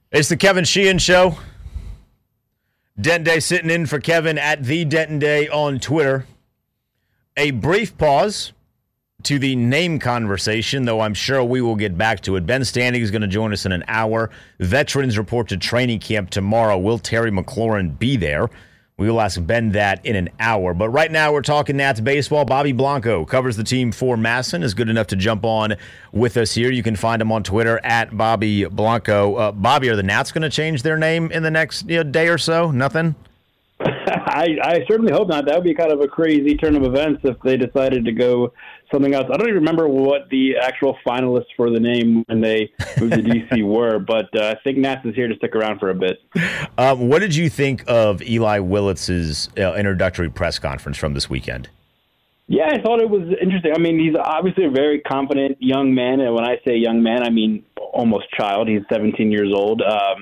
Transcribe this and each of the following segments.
It's the Kevin Sheehan Show. Denton Day sitting in for Kevin at the Denton Day on Twitter. A brief pause to the name conversation, though I'm sure we will get back to it. Ben Standing is going to join us in an hour. Veterans report to training camp tomorrow. Will Terry McLaurin be there? We will ask Ben that in an hour. But right now we're talking Nats baseball. Bobby Blanco covers the team for Masson, is good enough to jump on with us here. You can find him on Twitter at Bobby Blanco. Bobby, are the Nats going to change their name in the next day or so? Nothing? I certainly hope not. That would be kind of a crazy turn of events if they decided to go something else. I don't even remember what the actual finalists for the name when they moved to D.C. were, but I think Nats is here to stick around for a bit. What did you think of Eli Willitz's introductory press conference from this weekend? Yeah, I thought it was interesting. I mean, he's obviously a very confident young man, and when I say young man, I mean almost child. He's 17 years old,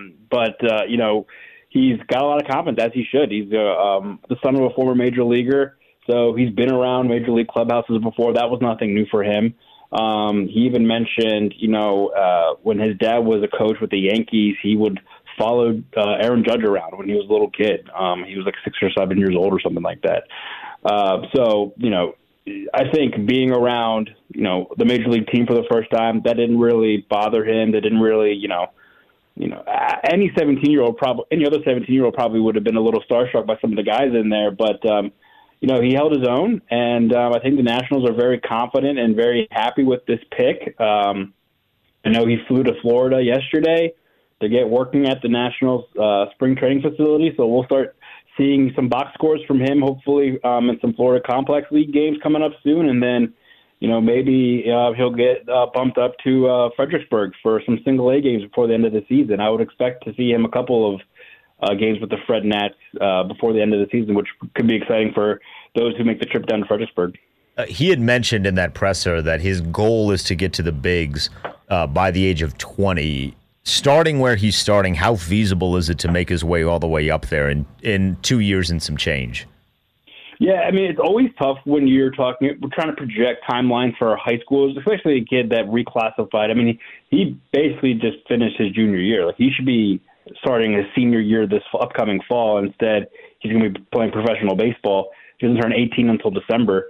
he's got a lot of confidence, as he should. He's the son of a former major leaguer, so he's been around major league clubhouses before. That was nothing new for him. He even mentioned, when his dad was a coach with the Yankees, he would follow Aaron Judge around when he was a little kid. He was like 6 or 7 years old or something like that. I think being around, the major league team for the first time, that didn't really bother him. That didn't really, any 17-year-old any other 17-year-old probably would have been a little starstruck by some of the guys in there. But, he held his own, and I think the Nationals are very confident and very happy with this pick. I know he flew to Florida yesterday to get working at the Nationals spring training facility, so we'll start seeing some box scores from him, hopefully, in some Florida Complex League games coming up soon, and then maybe he'll get bumped up to Fredericksburg for some single-A games before the end of the season. I would expect to see him a couple of games with the Fred Nats before the end of the season, which could be exciting for those who make the trip down to Fredericksburg. He had mentioned in that presser that his goal is to get to the bigs by the age of 20. Starting where he's starting, how feasible is it to make his way all the way up there in 2 years and some change? Yeah, I mean, it's always tough when we're trying to project timelines for high schools, especially a kid that reclassified. I mean, he basically just finished his junior year. Like, he should be starting his senior year this upcoming fall. Instead, he's going to be playing professional baseball. He doesn't turn 18 until December.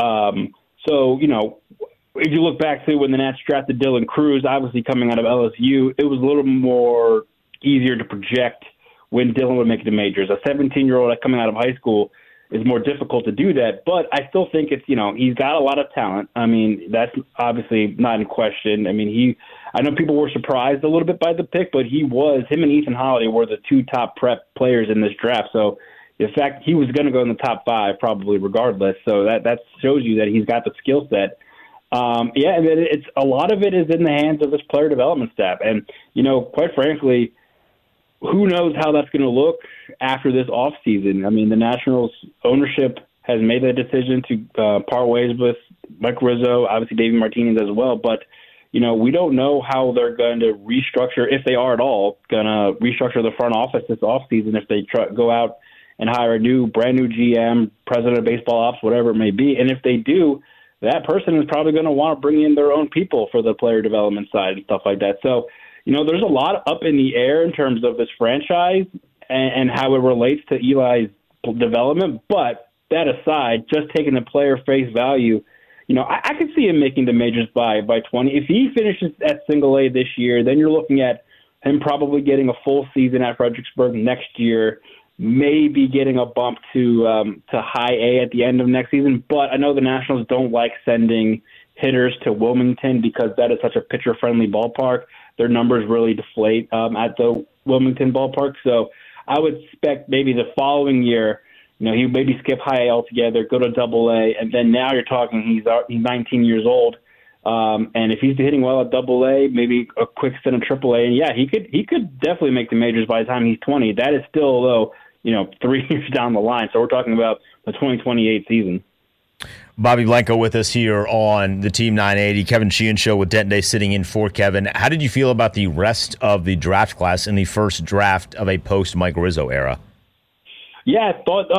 If you look back to when the Nats drafted Dylan Cruz, obviously coming out of LSU, it was a little more easier to project when Dylan would make the majors. A 17-year-old coming out of high school is more difficult to do that, but I still think it's, he's got a lot of talent. I mean, that's obviously not in question. I mean, I know people were surprised a little bit by the pick, but him and Ethan Holiday were the two top prep players in this draft. So the fact he was going to go in the top 5 probably regardless. So that shows you that he's got the skill set. And it's a lot of it is in the hands of his player development staff. And, quite frankly, who knows how that's going to look after this offseason. I mean, the Nationals ownership has made the decision to part ways with Mike Rizzo, obviously Davey Martinez as well. But, we don't know how they're going to restructure, if they are at all, going to restructure the front office this offseason if they go out and hire a brand new GM, president of baseball ops, whatever it may be. And if they do, that person is probably going to want to bring in their own people for the player development side and stuff like that. So, there's a lot up in the air in terms of this franchise and how it relates to Eli's development. But that aside, just taking the player face value, I could see him making the majors by 20. If he finishes at single A this year, then you're looking at him probably getting a full season at Fredericksburg next year, maybe getting a bump to high A at the end of next season. But I know the Nationals don't like sending hitters to Wilmington because that is such a pitcher-friendly ballpark. Their numbers really deflate at the Wilmington ballpark. So I would expect maybe the following year, he would maybe skip high A altogether, go to double A, and then now you're talking he's 19 years old. And if he's hitting well at double A, maybe a quick stint of triple A, and yeah, he could definitely make the majors by the time he's 20. That is still, though, 3 years down the line. So we're talking about the 2028 season. Bobby Blanco with us here on the Team 980. Kevin Sheehan Show with Denton Day sitting in for Kevin. How did you feel about the rest of the draft class in the first draft of a post-Mike Rizzo era? Yeah, I thought,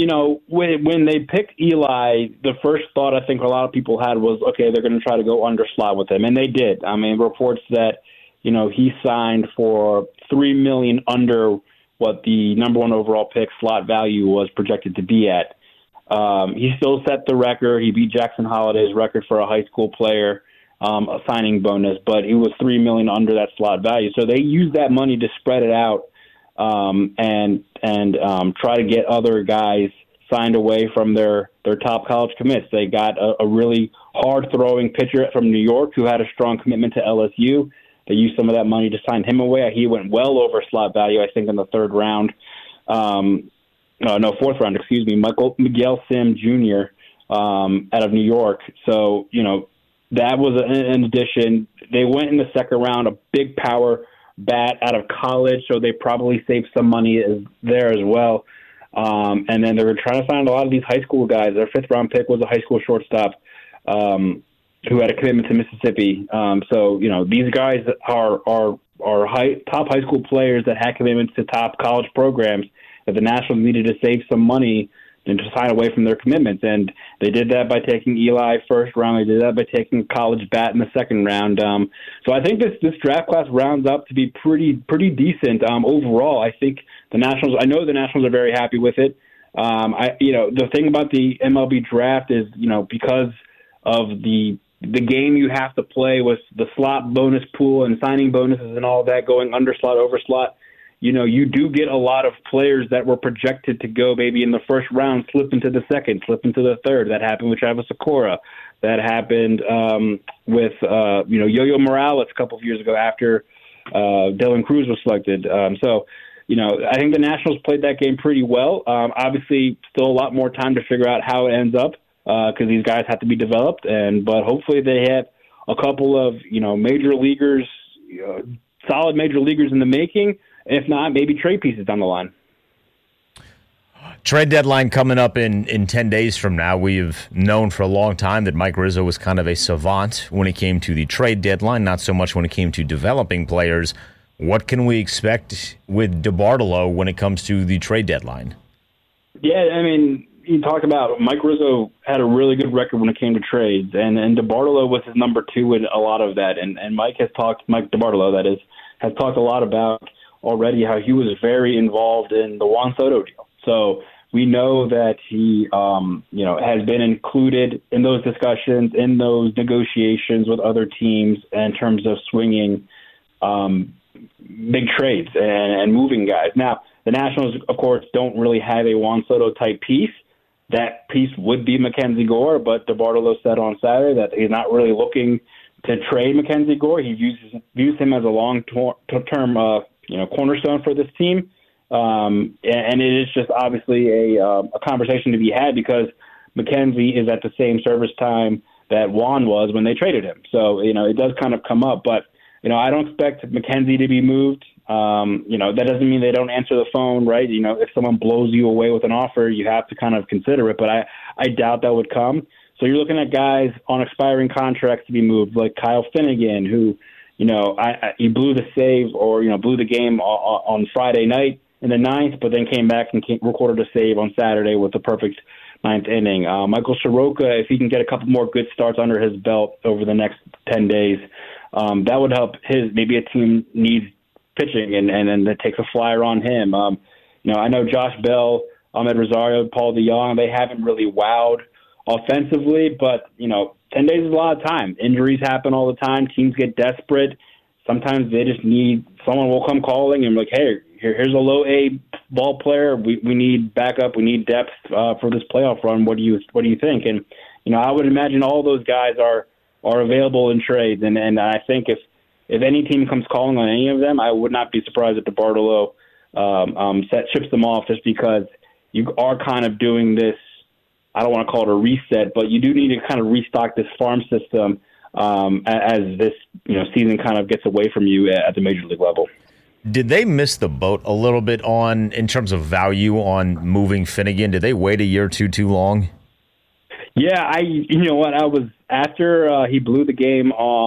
when they picked Eli, the first thought I think a lot of people had was, okay, they're going to try to go underslot with him, and they did. I mean, reports that he signed for $3 million under what the number one overall pick slot value was projected to be at. He still set the record. He beat Jackson Holliday's record for a high school player, a signing bonus, but he was $3 million under that slot value. So they used that money to spread it out and try to get other guys signed away from their top college commits. They got a really hard-throwing pitcher from New York who had a strong commitment to LSU. They used some of that money to sign him away. He went well over slot value, I think, in the third round. Fourth round, excuse me. Miguel Sim Jr. Out of New York. So, that was an addition. They went in the second round, a big power bat out of college, so they probably saved some money there as well. And then they were trying to find a lot of these high school guys. Their fifth-round pick was a high school shortstop who had a commitment to Mississippi. So, these guys are top high school players that had commitments to top college programs that the Nationals needed to save some money and to sign away from their commitments. And they did that by taking Eli first round. They did that by taking a college bat in the second round. So I think this draft class rounds up to be pretty decent overall. I think the Nationals are very happy with it. The thing about the MLB draft is, because of the game you have to play with the slot bonus pool and signing bonuses and all that going under slot, over slot, you do get a lot of players that were projected to go maybe in the first round, slip into the second, slip into the third. That happened with Travis Sakura. That happened with Yo-Yo Morales a couple of years ago after Dylan Cruz was selected. I think the Nationals played that game pretty well. Obviously, still a lot more time to figure out how it ends up because these guys have to be developed. But hopefully they have a couple of major leaguers, solid major leaguers in the making. If not, maybe trade pieces down the line. Trade deadline coming up in 10 days from now. We've known for a long time that Mike Rizzo was kind of a savant when it came to the trade deadline, not so much when it came to developing players. What can we expect with DeBartolo when it comes to the trade deadline? Yeah, you talked about Mike Rizzo had a really good record when it came to trades, and DeBartolo was his number two in a lot of that. And Mike DeBartolo, that is, has talked a lot about already how he was very involved in the Juan Soto deal. So we know that he, has been included in those discussions, in those negotiations with other teams in terms of swinging big trades and moving guys. Now, the Nationals, of course, don't really have a Juan Soto type piece. That piece would be Mackenzie Gore, but DeBartolo said on Saturday that he's not really looking to trade Mackenzie Gore. He views him as a long-term cornerstone for this team. And it is just obviously a conversation to be had because Mackenzie is at the same service time that Juan was when they traded him. So, it does kind of come up. But, I don't expect Mackenzie to be moved. That doesn't mean they don't answer the phone, right? If someone blows you away with an offer, you have to kind of consider it. But I doubt that would come. So you're looking at guys on expiring contracts to be moved, like Kyle Finnegan, who, he blew the save or, blew the game on Friday night in the ninth, but then came back and recorded a save on Saturday with the perfect ninth inning. Michael Soroka, if he can get a couple more good starts under his belt over the next 10 days, that would help maybe a team needs pitching and then that takes a flyer on him. I know Josh Bell, Ahmed Rosario, Paul DeJong, they haven't really wowed offensively, but, 10 days is a lot of time. Injuries happen all the time. Teams get desperate. Sometimes they just need someone will come calling and like, hey, here's a low A ball player. We need backup. We need depth for this playoff run. What do you think? And I would imagine all those guys are available in trades. And I think if any team comes calling on any of them, I would not be surprised if DeBartolo ships them off just because you are kind of doing this. I don't want to call it a reset, but you do need to kind of restock this farm system as this season kind of gets away from you at the major league level. Did they miss the boat a little bit in terms of value on moving Finnegan? Did they wait a year or two too long? Yeah, I was after he blew the game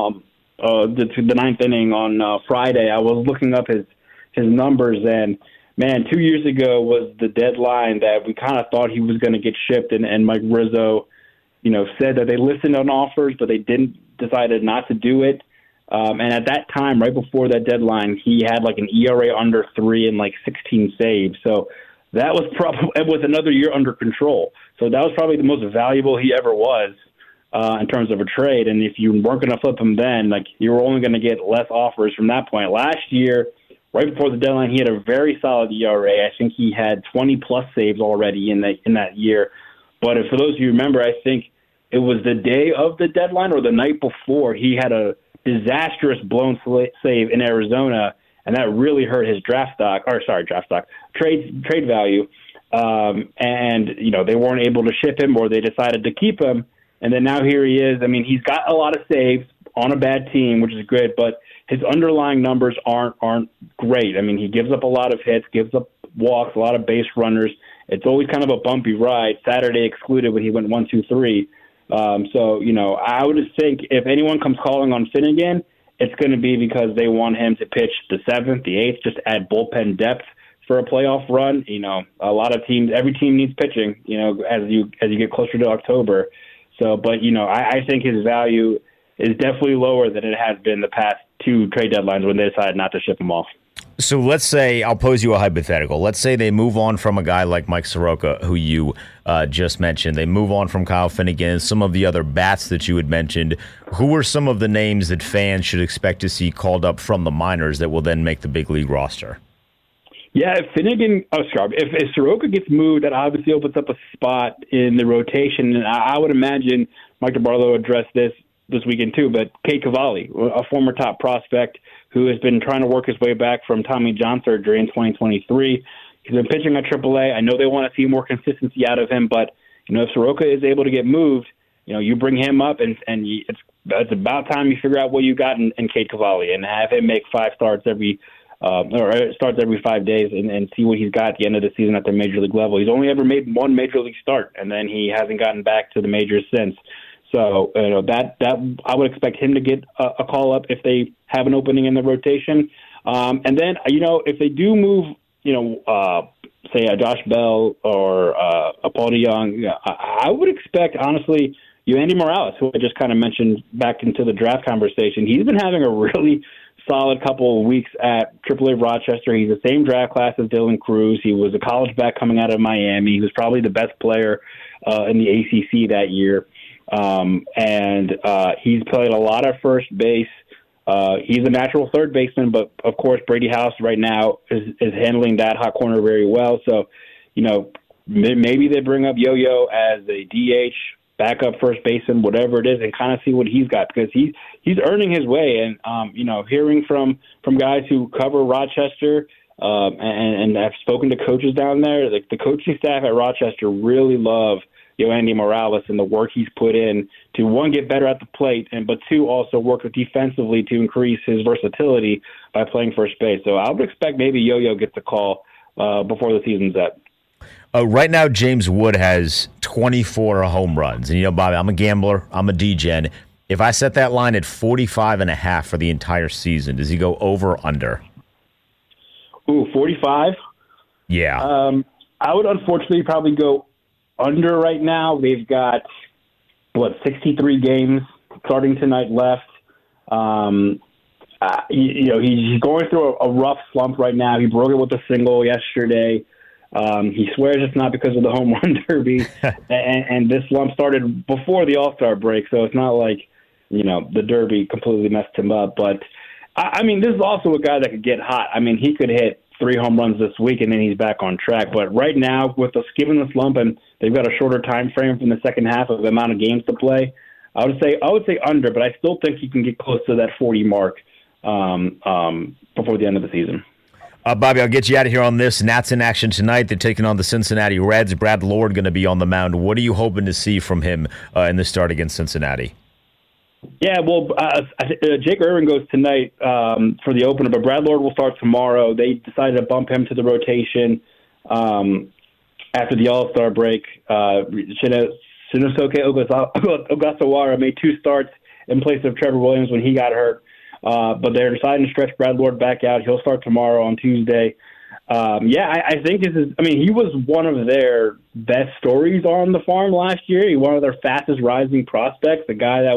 the ninth inning on Friday. I was looking up his numbers and. Man, 2 years ago was the deadline that we kind of thought he was going to get shipped, and Mike Rizzo, said that they listened on offers, but they decided not to do it. And at that time, right before that deadline, he had like an ERA under 3 and like 16 saves. So that was probably with another year under control. So that was probably the most valuable he ever was in terms of a trade. And if you weren't going to flip him then, like you were only going to get less offers from that point. Last year, right before the deadline, he had a very solid ERA. I think he had 20-plus saves already in that year. But for those of you who remember, I think it was the day of the deadline or the night before, he had a disastrous blown save in Arizona, and that really hurt his trade value. And, you know, they weren't able to ship him or they decided to keep him. And then now here he is. I mean, he's got a lot of saves on a bad team, which is good, but his underlying numbers aren't great. I mean, he gives up a lot of hits, gives up walks, a lot of base runners. It's always kind of a bumpy ride. Saturday excluded when he went 1-2-3. So, you know, I would think if anyone comes calling on Finnegan, it's going to be because they want him to pitch the 7th, the 8th, just add bullpen depth for a playoff run. You know, a lot of teams, every team needs pitching, you know, as you get closer to October. So, but, you know, I think his value is definitely lower than it has been the past 2 trade deadlines when they decided not to ship him off. So let's say, I'll pose you a hypothetical. Let's say they move on from a guy like Mike Soroka, who you just mentioned. They move on from Kyle Finnegan, some of the other bats that you had mentioned. Who are some of the names that fans should expect to see called up from the minors that will then make the big league roster? Yeah, if Soroka gets moved, that obviously opens up a spot in the rotation. And I would imagine Mike DeBarlo addressed this weekend too, but Cade Cavalli, a former top prospect who has been trying to work his way back from Tommy John surgery in 2023. He's been pitching at AAA. I know they want to see more consistency out of him, but, you know, if Soroka is able to get moved, you know, you bring him up and it's about time you figure out what you got in Cade Cavalli and have him make 5 starts every 5 days and see what he's got at the end of the season at the major league level. He's only ever made 1 major league start, and then he hasn't gotten back to the majors since. So, you know, that I would expect him to get a call up if they have an opening in the rotation. And then, you know, if they do move, you know, say a Josh Bell or a Paul DeYoung, I would expect, honestly, Andy Morales, who I just kind of mentioned back into the draft conversation. He's been having a really solid couple of weeks at AAA Rochester. He's the same draft class as Dylan Cruz. He was a college back coming out of Miami. He was probably the best player in the ACC that year. And he's played a lot of first base. He's a natural third baseman, but of course Brady House right now is handling that hot corner very well. So, you know, maybe they bring up Yo-Yo as a DH, backup first baseman, whatever it is, and kind of see what he's got, because he's earning his way. And you know, hearing from guys who cover Rochester and have spoken to coaches down there, like the coaching staff at Rochester really love Andy Morales and the work he's put in to, 1, get better at the plate, but 2, also work defensively to increase his versatility by playing first base. So I would expect maybe Yo-Yo gets a call before the season's up. Right now, James Wood has 24 home runs. And, you know, Bobby, I'm a gambler. I'm a DGen. If I set that line at 45.5 for the entire season, does he go over or under? Ooh, 45? Yeah. I would unfortunately probably go under right now. They've got, 63 games starting tonight left. You know, he's going through a rough slump right now. He broke it with a single yesterday. He swears it's not because of the home run derby, and this slump started before the All-Star break, so it's not like, you know, the derby completely messed him up. But, I mean, this is also a guy that could get hot. I mean, he could hit 3 home runs this week, and then he's back on track. But right now, with us given the slump, and they've got a shorter time frame from the second half of the amount of games to play, I would say under, but I still think he can get close to that 40 mark before the end of the season. Bobby, I'll get you out of here on this. Nats in action tonight. They're taking on the Cincinnati Reds. Brad Lord going to be on the mound. What are you hoping to see from him in the start against Cincinnati? Yeah, well, Jake Irvin goes tonight for the opener, but Brad Lord will start tomorrow. They decided to bump him to the rotation after the All-Star break. Shinosuke Ogasawara made 2 starts in place of Trevor Williams when he got hurt. But they're deciding to stretch Brad Lord back out. He'll start tomorrow on Tuesday. I think he was one of their best stories on the farm last year. He was one of their fastest rising prospects, the guy that was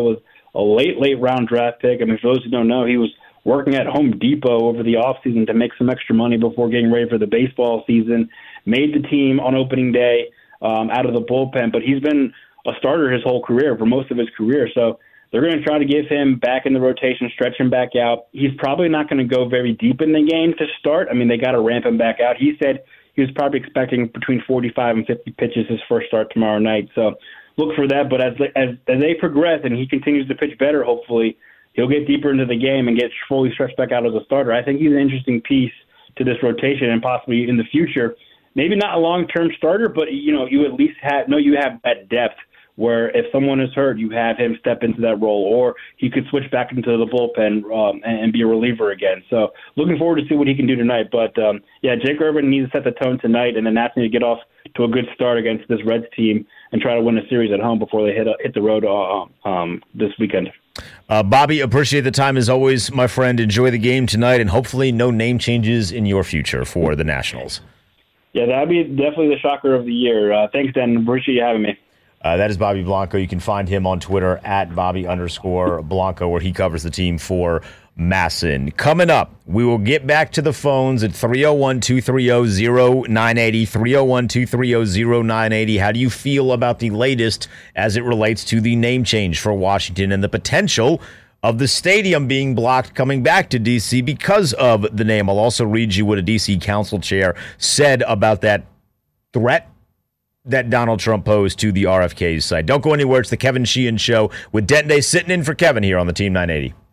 a late round draft pick. I mean, for those who don't know, he was working at Home Depot over the offseason to make some extra money before getting ready for the baseball season. Made the team on opening day out of the bullpen, but he's been a starter his whole career, for most of his career. So they're going to try to give him back in the rotation, stretch him back out. He's probably not going to go very deep in the game to start. I mean, they got to ramp him back out. He said he was probably expecting between 45 and 50 pitches his first start tomorrow night. So look for that. But as they progress and he continues to pitch better, hopefully, he'll get deeper into the game and get fully stretched back out as a starter. I think he's an interesting piece to this rotation and possibly in the future. Maybe not a long-term starter, but you at least have that depth where if someone is hurt, you have him step into that role, or he could switch back into the bullpen and be a reliever again. So looking forward to see what he can do tonight. But, Jake Irvin needs to set the tone tonight, and then that's going to get off to a good start against this Reds team and try to win a series at home before they hit the road this weekend. Bobby, appreciate the time as always, my friend. Enjoy the game tonight, and hopefully no name changes in your future for the Nationals. Yeah, that'd be definitely the shocker of the year. Thanks, Dan. Appreciate you having me. That is Bobby Blanco. You can find him on Twitter at Bobby_Blanco, where he covers the team for Masson. Coming up, we will get back to the phones at 301-230-0980, 301-230-0980. How do you feel about the latest as it relates to the name change for Washington and the potential of the stadium being blocked coming back to D.C. because of the name? I'll also read you what a D.C. council chair said about that threat that Donald Trump posed to the RFK's side. Don't go anywhere. It's the Kevin Sheehan Show with Denton Day sitting in for Kevin here on the Team 980.